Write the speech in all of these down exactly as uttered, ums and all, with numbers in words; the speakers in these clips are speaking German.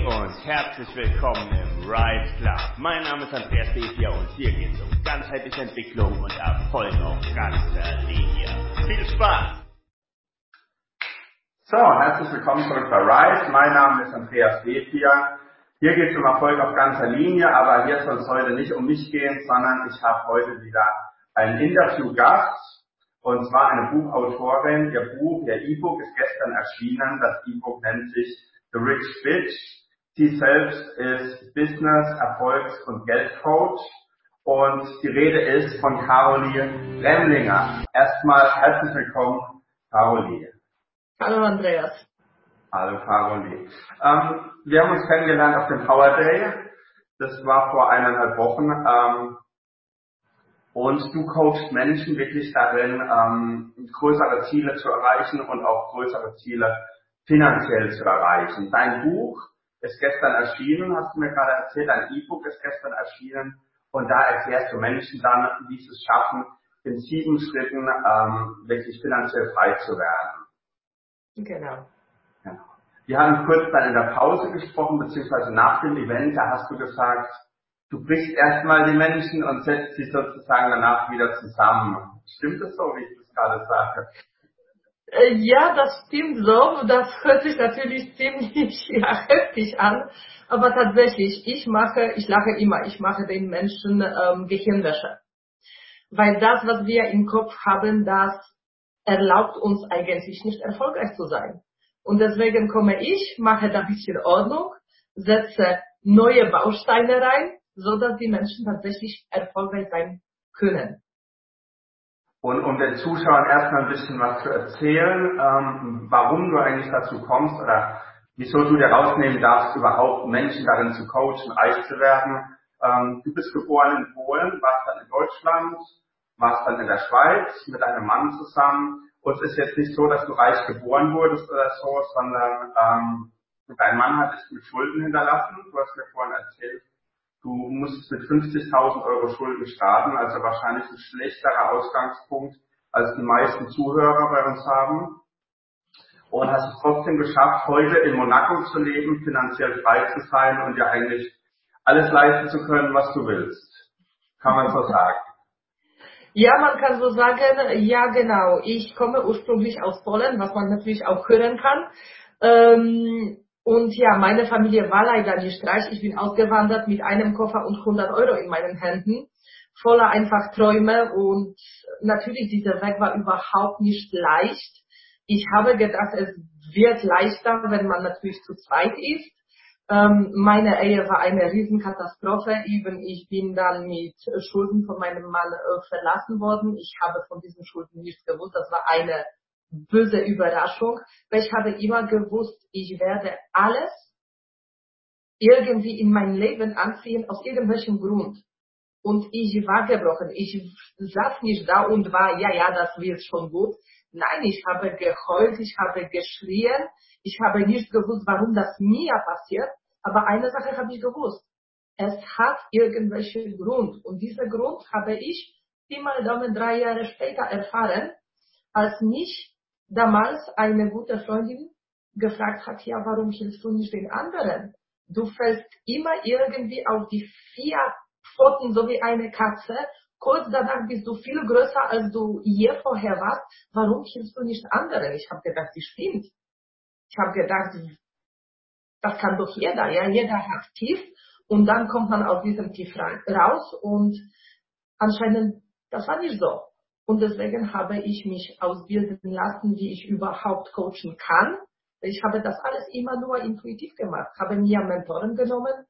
und herzlich willkommen im Rise Club. Mein Name ist Andreas Betia und hier geht es um ganzheitliche Entwicklung und Erfolg auf ganzer Linie. Viel Spaß! So, herzlich willkommen zurück bei Rise. Mein Name ist Andreas Betia. Hier geht es um Erfolg auf ganzer Linie, aber hier soll es heute nicht um mich gehen, sondern ich habe heute wieder einen Interviewgast, und zwar eine Buchautorin. Ihr Buch, ihr E-Book ist gestern erschienen. Das E-Book nennt sich The Rich Bitch. Sie selbst ist Business-, Erfolgs- und Geldcoach. Und die Rede ist von Caroline Remlinger. Erstmal herzlich willkommen, Caroline. Hallo Andreas. Hallo Caroline. Ähm, wir haben uns kennengelernt auf dem Power Day. Das war vor eineinhalb Wochen. Ähm, und du coachst Menschen wirklich darin, ähm, größere Ziele zu erreichen und auch größere Ziele finanziell zu erreichen. Dein Buch ist gestern erschienen, hast du mir gerade erzählt, dein E-Book ist gestern erschienen und da erklärst du Menschen dann, wie sie es schaffen, in sieben Schritten ähm, wirklich finanziell frei zu werden. Genau. Ja. Wir haben kurz dann in der Pause gesprochen, beziehungsweise nach dem Event, da hast du gesagt, du brichst erstmal die Menschen und setzt sie sozusagen danach wieder zusammen. Stimmt das so, wie ich das gerade sage? Ja, das stimmt so. Das hört sich natürlich ziemlich ja, heftig an. Aber tatsächlich, ich mache, ich lache immer, ich mache den Menschen ähm, Gehirnwäsche. Weil das, was wir im Kopf haben, das erlaubt uns eigentlich nicht erfolgreich zu sein. Und deswegen komme ich, mache da ein bisschen Ordnung, setze neue Bausteine rein, so dass die Menschen tatsächlich erfolgreich sein können. Und um den Zuschauern erstmal ein bisschen was zu erzählen, ähm, warum du eigentlich dazu kommst oder wieso du dir rausnehmen darfst, überhaupt Menschen darin zu coachen, reich zu werden. Ähm, du bist geboren in Polen, warst dann in Deutschland, warst dann in der Schweiz mit einem Mann zusammen. Und es ist jetzt nicht so, dass du reich geboren wurdest oder so, sondern ähm, dein Mann hat dich mit Schulden hinterlassen. Du hast mir vorhin erzählt, du musstest mit fünfzigtausend Euro Schulden starten, also wahrscheinlich ein schlechterer Ausgangspunkt, als die meisten Zuhörer bei uns haben. Und hast es trotzdem geschafft, heute in Monaco zu leben, finanziell frei zu sein und dir eigentlich alles leisten zu können, was du willst. Kann man so sagen? Ja, man kann so sagen, ja genau. Ich komme ursprünglich aus Polen, was man natürlich auch hören kann. Ähm, und ja, meine Familie war leider nicht reich. Ich bin ausgewandert mit einem Koffer und hundert Euro in meinen Händen, voller einfach Träume. Und natürlich, dieser Weg war überhaupt nicht leicht. Ich habe gedacht, es wird leichter, wenn man natürlich zu zweit ist. Ähm, meine Ehe war eine Riesenkatastrophe. Eben, ich bin dann mit Schulden von meinem Mann äh, verlassen worden. Ich habe von diesen Schulden nichts gewusst. Das war eine böse Überraschung. Weil ich habe immer gewusst, ich werde alles irgendwie in mein Leben anziehen, aus irgendwelchem Grund. Und ich war gebrochen. Ich saß nicht da und war, ja, ja, das wird schon gut. Nein, ich habe geheult, ich habe geschrien. Ich habe nicht gewusst, warum das mir passiert. Aber eine Sache habe ich gewusst. Es hat irgendwelchen Grund. Und diesen Grund habe ich Pi mal Daumen drei Jahre später erfahren, als mich damals eine gute Freundin gefragt hat, ja, warum hilfst du nicht den anderen? Du fällst immer irgendwie auf die vier Pfoten, so wie eine Katze. Kurz danach bist du viel größer, als du je vorher warst. Warum hilfst du nicht anderen? Ich habe gedacht, die stimmt. Ich habe gedacht, das kann doch jeder. Ja, jeder hat tief. Und dann kommt man aus diesem Tief raus. Und anscheinend, das war nicht so. Und deswegen habe ich mich ausbilden lassen, wie ich überhaupt coachen kann. Ich habe das alles immer nur intuitiv gemacht, habe mir Mentoren genommen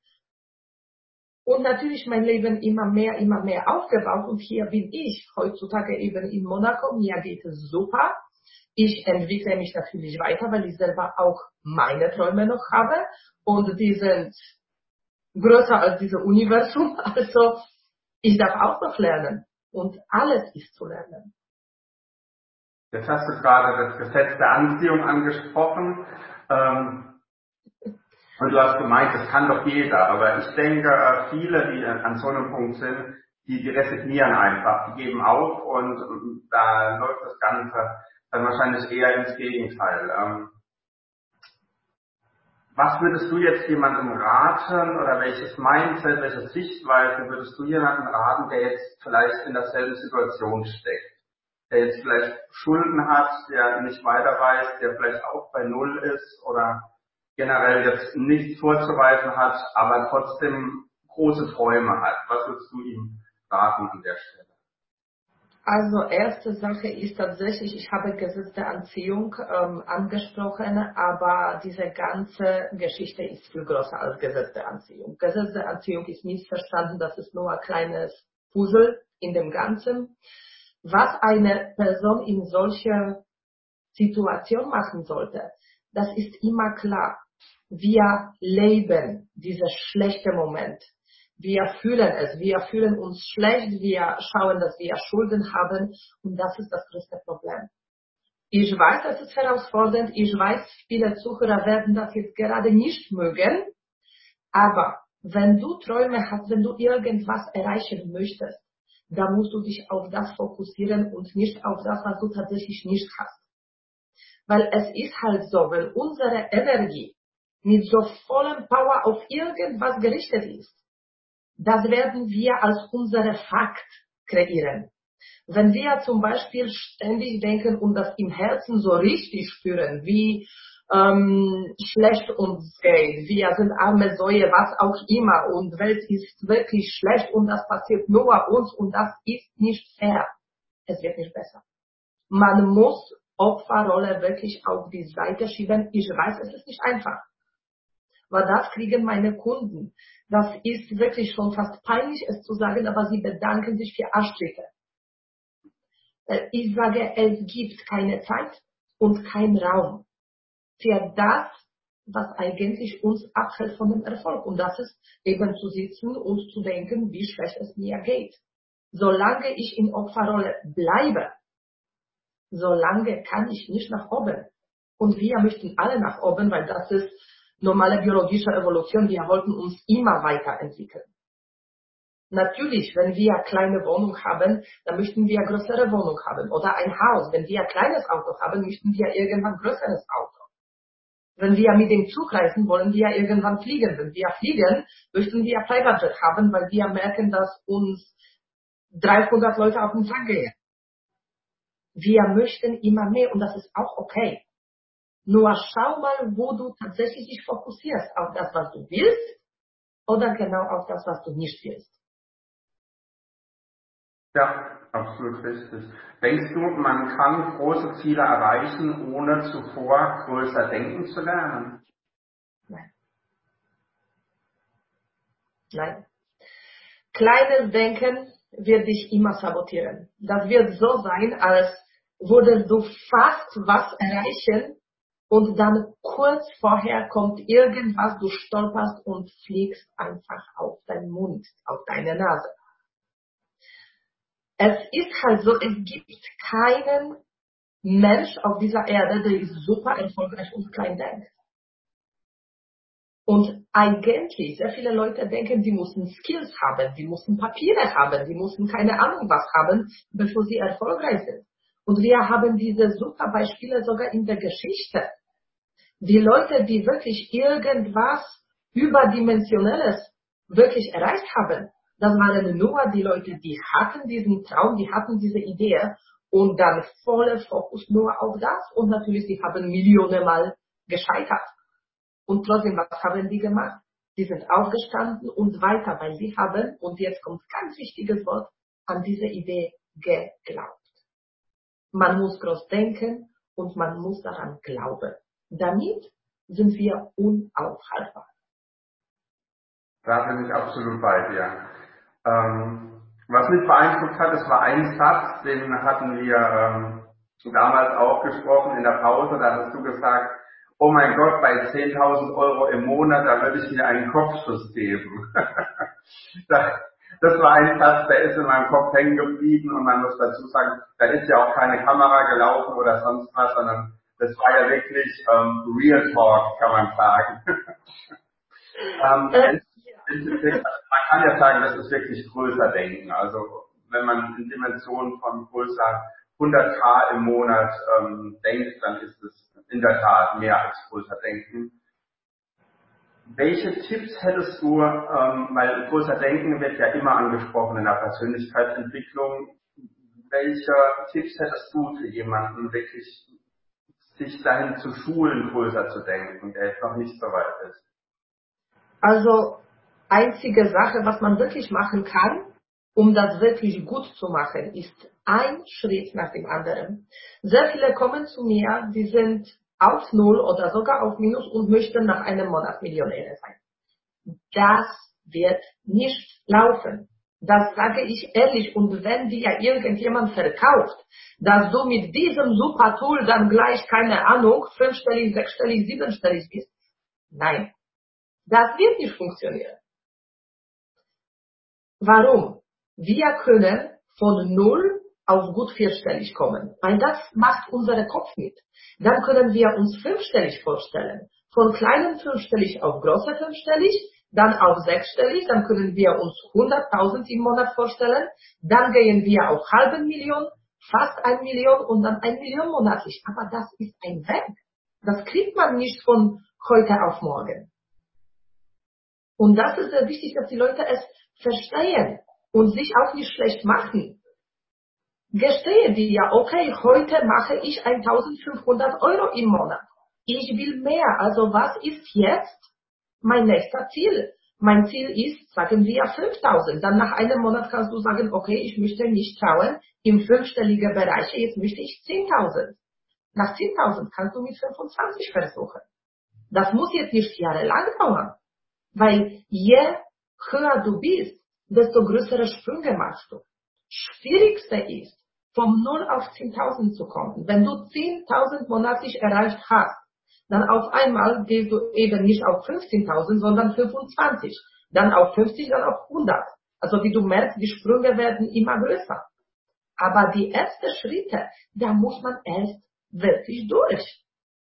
und natürlich mein Leben immer mehr, immer mehr aufgebaut. Und hier bin ich heutzutage eben in Monaco. Mir geht es super. Ich entwickle mich natürlich weiter, weil ich selber auch meine Träume noch habe. Und die sind größer als dieses Universum. Also ich darf auch noch lernen. Und alles ist zu lernen. Jetzt hast du gerade das Gesetz der Anziehung angesprochen. Ähm, und du hast gemeint, das kann doch jeder. Aber ich denke, viele, die an so einem Punkt sind, die, die resignieren einfach, die geben auf und, und da läuft das Ganze dann wahrscheinlich eher ins Gegenteil. Ähm, Was würdest du jetzt jemandem raten oder welches Mindset, welche Sichtweise würdest du jemandem raten, der jetzt vielleicht in derselben Situation steckt? Der jetzt vielleicht Schulden hat, der nicht weiter weiß, der vielleicht auch bei Null ist oder generell jetzt nichts vorzuweisen hat, aber trotzdem große Träume hat. Was würdest du ihm raten an der Stelle? Also erste Sache ist tatsächlich, ich habe Gesetz der Anziehung ähm, angesprochen, aber diese ganze Geschichte ist viel größer als Gesetz der Anziehung. Gesetz der Anziehung ist missverstanden, das ist nur ein kleines Puzzle in dem Ganzen. Was eine Person in solcher Situation machen sollte, das ist immer klar. Wir leben diesen schlechten Moment. Wir fühlen es, wir fühlen uns schlecht, wir schauen, dass wir Schulden haben und das ist das größte Problem. Ich weiß, es ist herausfordernd, ich weiß, viele Zuhörer werden das jetzt gerade nicht mögen, aber wenn du Träume hast, wenn du irgendwas erreichen möchtest, dann musst du dich auf das fokussieren und nicht auf das, was du tatsächlich nicht hast. Weil es ist halt so, wenn unsere Energie mit so vollem Power auf irgendwas gerichtet ist, das werden wir als unsere Fakt kreieren. Wenn wir zum Beispiel ständig denken und das im Herzen so richtig spüren, wie ähm, schlecht uns geht, wir sind arme Säue, was auch immer und Welt ist wirklich schlecht und das passiert nur uns und das ist nicht fair. Es wird nicht besser. Man muss Opferrolle wirklich auf die Seite schieben. Ich weiß, es ist nicht einfach. Aber das kriegen meine Kunden. Das ist wirklich schon fast peinlich, es zu sagen, aber sie bedanken sich für Arschtritte. Ich sage, es gibt keine Zeit und keinen Raum für das, was eigentlich uns abhält von dem Erfolg. Und das ist eben zu sitzen und zu denken, wie schlecht es mir geht. Solange ich in Opferrolle bleibe, solange kann ich nicht nach oben. Und wir möchten alle nach oben, weil das ist normale biologische Evolution. Wir wollten uns immer weiterentwickeln. Natürlich, wenn wir eine kleine Wohnung haben, dann möchten wir eine größere Wohnung haben. Oder ein Haus. Wenn wir ein kleines Auto haben, möchten wir irgendwann ein größeres Auto. Wenn wir mit dem Zug reisen, wollen wir irgendwann fliegen. Wenn wir fliegen, möchten wir ein Private Jet haben, weil wir merken, dass uns dreihundert Leute auf den Tag gehen. Wir möchten immer mehr und das ist auch okay. Nur schau mal, wo du tatsächlich dich fokussierst. Auf das, was du willst oder genau auf das, was du nicht willst. Ja, absolut richtig. Denkst du, man kann große Ziele erreichen, ohne zuvor größer denken zu lernen? Nein. Nein. Kleines Denken wird dich immer sabotieren. Das wird so sein, als würdest du fast was erreichen und dann kurz vorher kommt irgendwas, du stolperst und fliegst einfach auf deinen Mund, auf deine Nase. Es ist halt so, es gibt keinen Mensch auf dieser Erde, der ist super erfolgreich und klein denkt. Und eigentlich, sehr viele Leute denken, sie müssen Skills haben, sie müssen Papiere haben, sie müssen keine Ahnung was haben, bevor sie erfolgreich sind. Und wir haben diese super Beispiele sogar in der Geschichte. Die Leute, die wirklich irgendwas Überdimensionelles wirklich erreicht haben, das waren nur die Leute, die hatten diesen Traum, die hatten diese Idee und dann voller Fokus nur auf das und natürlich, die haben Millionen Mal gescheitert. Und trotzdem, was haben die gemacht? Die sind aufgestanden und weiter, weil sie haben, und jetzt kommt ein ganz wichtiges Wort, an diese Idee geglaubt. Man muss groß denken und man muss daran glauben. Damit sind wir unaufhaltbar. Da bin ich absolut bei dir. Ähm, was mich beeindruckt hat, es war ein Satz, den hatten wir ähm, damals auch gesprochen in der Pause, da hast du gesagt, oh mein Gott, bei zehntausend Euro im Monat, da würde ich mir einen Kopfschuss geben. das, das war ein Satz, der ist in meinem Kopf hängen geblieben und man muss dazu sagen, da ist ja auch keine Kamera gelaufen oder sonst was, sondern das war ja wirklich ähm, Real Talk, kann man sagen. ähm, man kann ja sagen, das ist wirklich größer denken. Also wenn man in Dimensionen von größer hunderttausend im Monat ähm, denkt, dann ist es in der Tat mehr als größer denken. welche Tipps hättest du, ähm, weil größer Denken wird ja immer angesprochen in der Persönlichkeitsentwicklung, welche Tipps hättest du für jemanden, wirklich sich dahin zu schulen, größer zu denken, der jetzt noch nicht so weit ist? Also, einzige Sache, was man wirklich machen kann, um das wirklich gut zu machen, ist ein Schritt nach dem anderen. Sehr viele kommen zu mir, die sind auf Null oder sogar auf Minus und möchten nach einem Monat Millionäre sein. Das wird nicht laufen. Das sage ich ehrlich. Und wenn dir irgendjemand verkauft, dass du mit diesem super Tool dann gleich, keine Ahnung, fünfstellig, sechsstellig, siebenstellig bist, nein, das wird nicht funktionieren. Warum? Wir können von Null auf gut vierstellig kommen, weil das macht unser Kopf mit. Dann können wir uns fünfstellig vorstellen. Von kleinen fünfstellig auf große fünfstellig, dann auf sechsstellig, dann können wir uns hunderttausend im Monat vorstellen, dann gehen wir auf halben Million, fast ein Million und dann ein Million monatlich. Aber das ist ein Weg. Das kriegt man nicht von heute auf morgen. Und das ist sehr wichtig, dass die Leute es verstehen und sich auch nicht schlecht machen. Gestehe dir ja, okay, heute mache ich eintausendfünfhundert Euro im Monat. Ich will mehr. Also was ist jetzt mein nächster Ziel? Mein Ziel ist, sagen wir, fünftausend. Dann nach einem Monat kannst du sagen, okay, ich möchte nicht trauen im fünfstelligen Bereich, jetzt möchte ich zehntausend. Nach zehntausend kannst du mit fünfundzwanzig versuchen. Das muss jetzt nicht jahrelang dauern. Weil je höher du bist, desto größere Sprünge machst du. Schwierigste ist, vom Null auf zehntausend zu kommen. Wenn du zehntausend monatlich erreicht hast, dann auf einmal gehst du eben nicht auf fünfzehntausend, sondern fünfundzwanzig. Dann auf fünfzig, dann auf hundert. Also wie du merkst, die Sprünge werden immer größer. Aber die ersten Schritte, da muss man erst wirklich durch.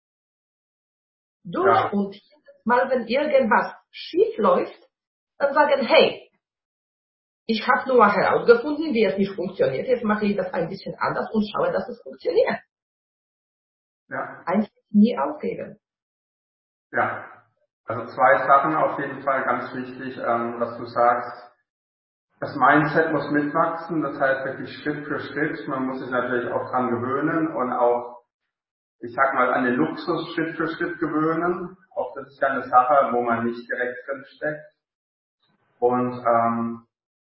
Durch Ja. und jedes Mal, wenn irgendwas schief läuft, dann sagen, hey, ich habe nur herausgefunden, wie es nicht funktioniert, jetzt mache ich das ein bisschen anders und schaue, dass es funktioniert. Ja. Einfach nie aufgeben. Ja. Also zwei Sachen auf jeden Fall ganz wichtig, ähm, was du sagst. Das Mindset muss mitwachsen, das heißt wirklich Schritt für Schritt. Man muss sich natürlich auch dran gewöhnen und auch, ich sag mal, an den Luxus Schritt für Schritt gewöhnen. Auch das ist ja eine Sache, wo man nicht direkt drin steckt. Und ähm,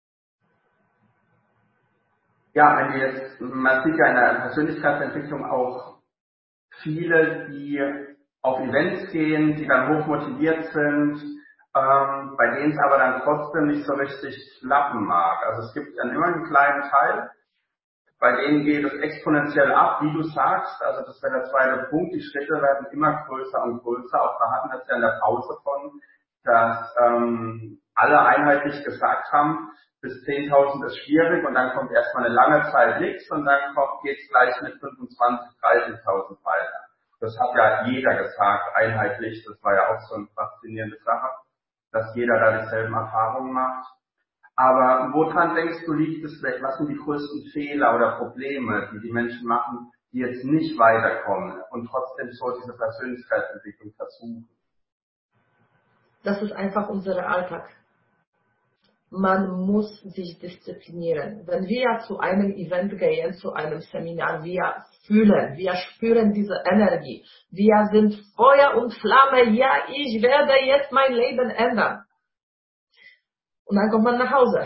ja, wenn wir jetzt, man sieht ja in der Persönlichkeitsentwicklung auch viele, die auf Events gehen, die dann hoch motiviert sind, ähm, bei denen es aber dann trotzdem nicht so richtig klappen mag. Also es gibt dann immer einen kleinen Teil, bei denen geht es exponentiell ab, wie du sagst. Also das wäre der zweite Punkt. Die Schritte werden immer größer und größer. Auch da hatten wir es ja in der Pause von, dass ähm, alle einheitlich gesagt haben, bis zehntausend ist schwierig und dann kommt erstmal eine lange Zeit nichts und dann geht es gleich mit fünfundzwanzigtausend, dreißigtausend weiter. Das hat ja jeder gesagt, einheitlich. Das war ja auch so eine faszinierende Sache, dass jeder da dieselben Erfahrungen macht. Aber woran denkst du, liegt es weg? Was sind die größten Fehler oder Probleme, die die Menschen machen, die jetzt nicht weiterkommen und trotzdem so diese Persönlichkeitsentwicklung versuchen? Das ist einfach unser Alltag. Man muss sich disziplinieren. Wenn wir zu einem Event gehen, zu einem Seminar, wir fühlen, wir spüren diese Energie. Wir sind Feuer und Flamme. Ja, ich werde jetzt mein Leben ändern. Und dann kommt man nach Hause.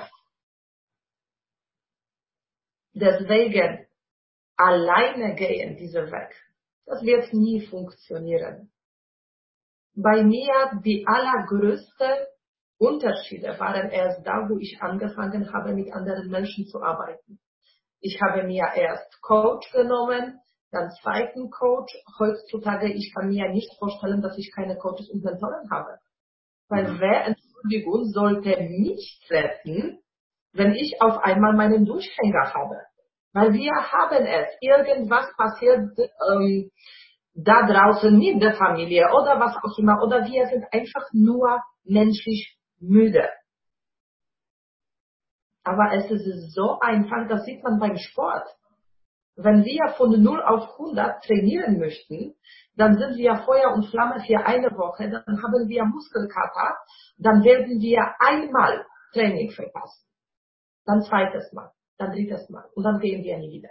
Deswegen alleine gehen dieser Weg. Das wird nie funktionieren. Bei mir die allergrößten Unterschiede waren erst da, wo ich angefangen habe, mit anderen Menschen zu arbeiten. Ich habe mir erst Coach genommen, dann zweiten Coach. Heutzutage, ich kann mir nicht vorstellen, dass ich keine Coaches und Mentoren habe. Weil Mhm. wer, Entschuldigung, sollte mich retten, wenn ich auf einmal meinen Durchhänger habe? Weil wir haben es. Irgendwas passiert ähm, da draußen mit der Familie oder was auch immer. Oder wir sind einfach nur menschlich müde. Aber es ist so einfach, das sieht man beim Sport. Wenn wir von null auf hundert trainieren möchten, dann sind wir Feuer und Flamme für eine Woche, dann haben wir Muskelkater, dann werden wir einmal Training verpassen. Dann zweites Mal, dann drittes Mal und dann gehen wir nie wieder.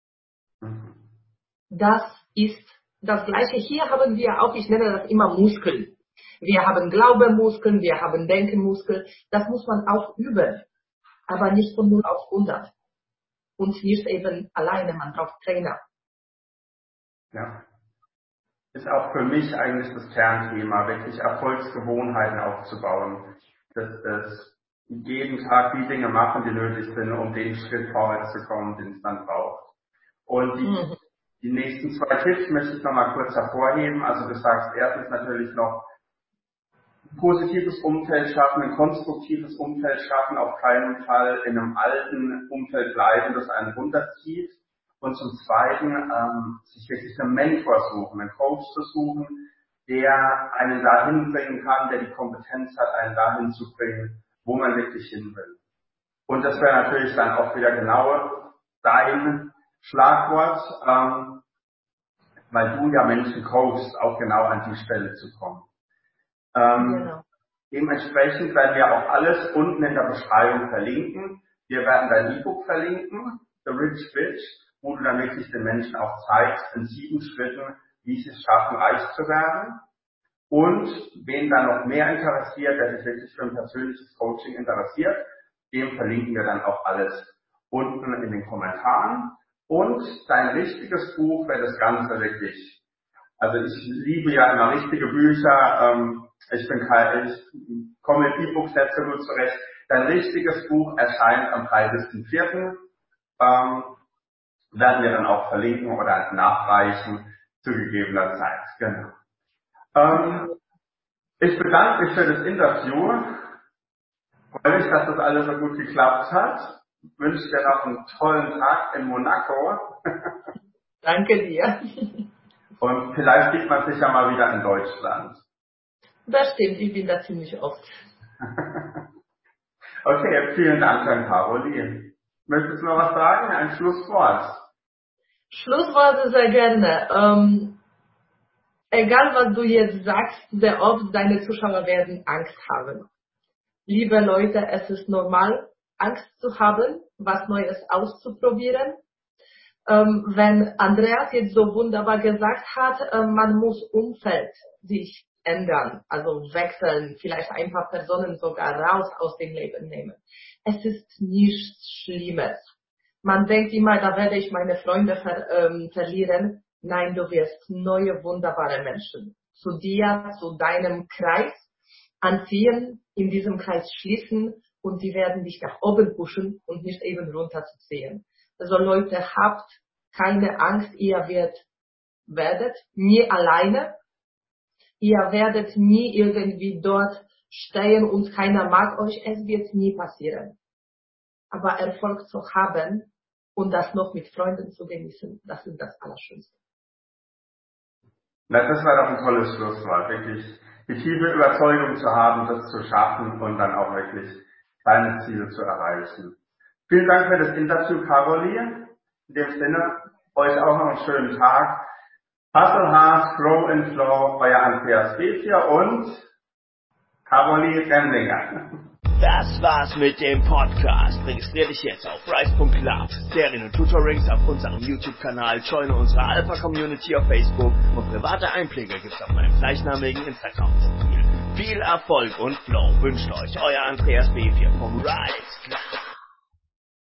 Das ist das Gleiche. Hier haben wir auch, ich nenne das immer Muskeln. Wir haben Glaubemuskeln, wir haben Denkenmuskeln. Das muss man auch üben, aber nicht von null auf hundert. Und nicht eben alleine, man braucht Trainer. Ja. Ist auch für mich eigentlich das Kernthema, wirklich Erfolgsgewohnheiten aufzubauen. Dass das jeden Tag die Dinge machen, die nötig sind, um den Schritt vorwärts zu kommen, den es dann braucht. Und die, mhm. die nächsten zwei Tipps möchte ich nochmal kurz hervorheben. Also du sagst erstens natürlich noch, ein positives Umfeld schaffen, ein konstruktives Umfeld schaffen, auf keinen Fall in einem alten Umfeld bleiben, das einen runterzieht. Und zum Zweiten, ähm, sich wirklich einen Mentor suchen, einen Coach zu suchen, der einen dahin bringen kann, der die Kompetenz hat, einen dahin zu bringen, wo man wirklich hin will. Und das wäre natürlich dann auch wieder genau dein Schlagwort, ähm, weil du ja Menschen coachst, auch genau an die Stelle zu kommen. Ähm, genau. Dementsprechend werden wir auch alles unten in der Beschreibung verlinken. Wir werden dein E-Book verlinken, The Rich Bitch, wo du dann wirklich den Menschen auch zeigst, in sieben Schritten, wie sie es schaffen, reich zu werden. Und wen dann noch mehr interessiert, der sich wirklich für ein persönliches Coaching interessiert, dem verlinken wir dann auch alles unten in den Kommentaren. Und dein richtiges Buch, wenn das Ganze wirklich, also ich liebe ja immer richtige Bücher, ähm, ich bin kein, ich komme mit E-Books nicht so gut zurecht. Dein richtiges Buch erscheint am dreißigsten vierten Ähm, werden wir dann auch verlinken oder nachreichen zu gegebener Zeit. Genau. Ähm, ich bedanke mich für das Interview. Freue mich, dass das alles so gut geklappt hat. Wünsche dir noch einen tollen Tag in Monaco. Danke dir. Und vielleicht sieht man sich ja mal wieder in Deutschland. Das stimmt, ich bin da ziemlich oft. Okay, vielen Dank an Caroline. Möchtest du noch was sagen? Ein Schlusswort. Schlussworte sehr gerne. Ähm, egal was du jetzt sagst, sehr oft deine Zuschauer werden Angst haben. Liebe Leute, es ist normal, Angst zu haben, was Neues auszuprobieren. Ähm, wenn Andreas jetzt so wunderbar gesagt hat, äh, man muss Umfeld sich ändern, also wechseln, vielleicht ein paar Personen sogar raus aus dem Leben nehmen. Es ist nichts Schlimmes. Man denkt immer, da werde ich meine Freunde ver, ähm, verlieren. Nein, du wirst neue, wunderbare Menschen zu dir, zu deinem Kreis anziehen, in diesem Kreis schließen und die werden dich nach oben pushen und nicht eben runterzuziehen. Also Leute, habt keine Angst, ihr wird, werdet nie alleine, ihr werdet nie irgendwie dort stehen und keiner mag euch, es wird nie passieren. Aber Erfolg zu haben und das noch mit Freunden zu genießen, das ist das Allerschönste. Na, das war doch ein tolles Schlusswort, wirklich die tiefe Überzeugung zu haben, das zu schaffen und dann auch wirklich deine Ziele zu erreichen. Vielen Dank für das Interview, Caroline. In dem Sinne, euch auch noch einen schönen Tag. Hustle hard, grow and flow, euer Andreas Bezier und Caroline Remlinger. Das war's mit dem Podcast. Registrier dich jetzt auf rise punkt club. Serien und Tutorings auf unserem YouTube-Kanal, joine unsere Alpha-Community auf Facebook und private Einblicke gibt's auf meinem gleichnamigen Instagram-Profil. Viel Erfolg und Flow wünscht euch euer Andreas B vier vom Rise.